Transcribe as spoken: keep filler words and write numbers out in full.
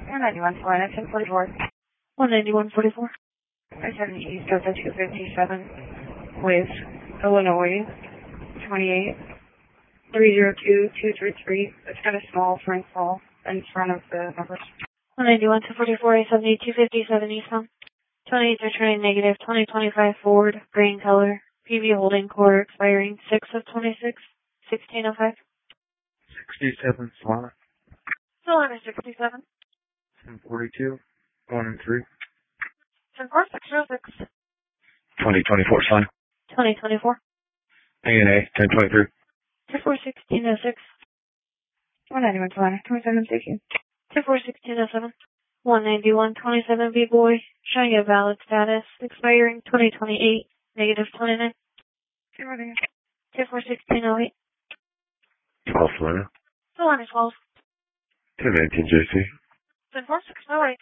one ninety-one, Salina, ten forty-four. one ninety-one forty-four. I seventy East Delta two fifty-seven with Illinois twenty-eight three zero two two three three. It's got a small Frank Fall in front of the numbers. one ninety-one two forty-four, I seventy two fifty-seven eastbound. twenty-eight returning negative, twenty twenty-five Ford, green color, P V holding core expiring six of twenty-six, sixteen oh five. sixty-seven Salina. Salina sixty-seven. ten forty-two, one and three. ten four six oh six. twenty twenty-four Salina. twenty twenty-four. A N A, ten twenty-three. two four sixteen oh six. one ninety-one, Salina, twenty-seven, thank you. two four sixteen oh seven. one ninety-one twenty-seven B-Boy, showing a valid status, expiring twenty twenty-eight, negative twenty-nine. two four sixteen oh eight. twelve Salina. Salina twelve. ten nineteen J C. ten four six oh eight.